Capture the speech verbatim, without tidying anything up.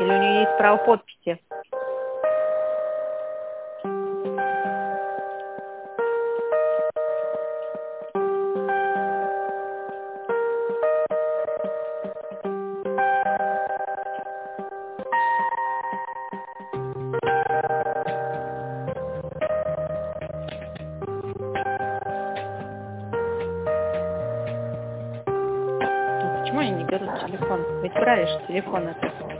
Или у нее есть право подписи? Ну, почему они не берут телефон? Ведь брали же телефон это.